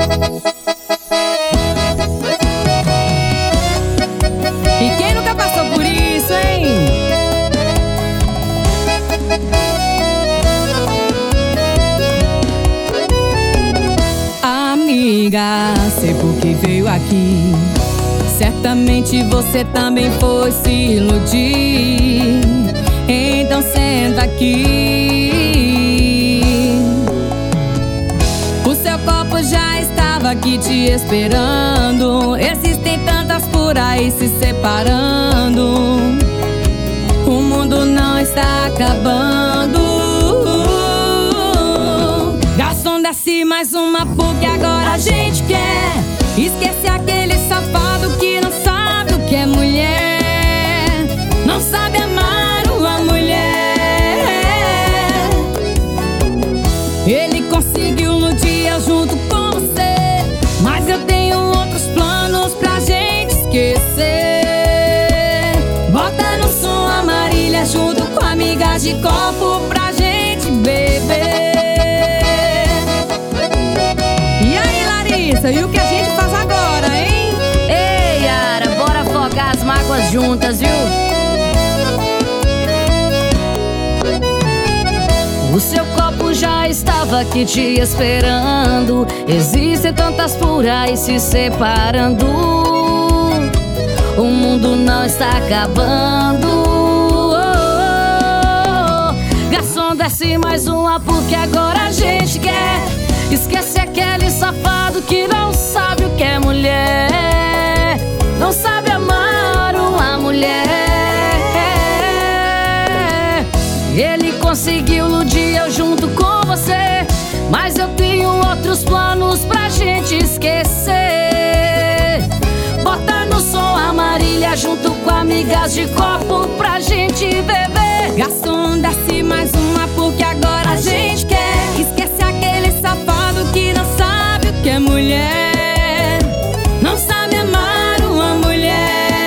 E quem nunca passou por isso, hein? Amiga, sei por que veio aqui. Certamente você também foi se iludir. Então senta aqui. O seu copo já estava aqui te esperando. Existem tantas por aí se separando. O mundo não está acabando. Garçom, desce mais uma porque agora a gente quer esquecer aquele safado que não sabe o que é mulher. Não sabe amar uma mulher. Ele conseguiu no dia junto com você, mas eu tenho outros planos pra gente esquecer. Bota no som a Marília junto com amigas de copo pra gente beber. E aí, Larissa, e o que a gente faz agora, hein? Ei, Yara, bora afogar as mágoas juntas, viu? O seu copo já estava aqui te esperando. Existem tantas por aí se separando. O mundo não está acabando. Garçom, desce mais uma porque agora a gente quer esquecer aquele safado que não sabe o que é mulher. Não sabe amar uma mulher. Ele conseguiu no dia eu junto com você, mas eu tenho outros planos pra gente esquecer. Bota no som a Marília junto com amigas de copo pra gente beber. Garçom, desce mais uma porque agora a gente quer esquecer aquele safado que não sabe o que é mulher. Não sabe amar uma mulher.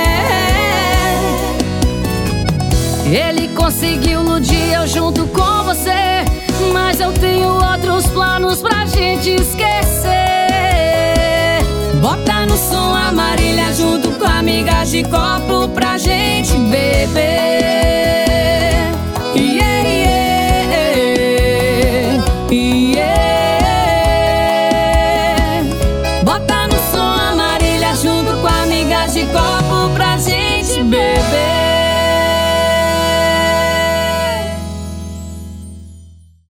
Ele conseguiu no dia eu junto com você, mas eu tenho outros planos pra gente esquecer. Bota no som a Marília junto com amigas de copo pra gente beber.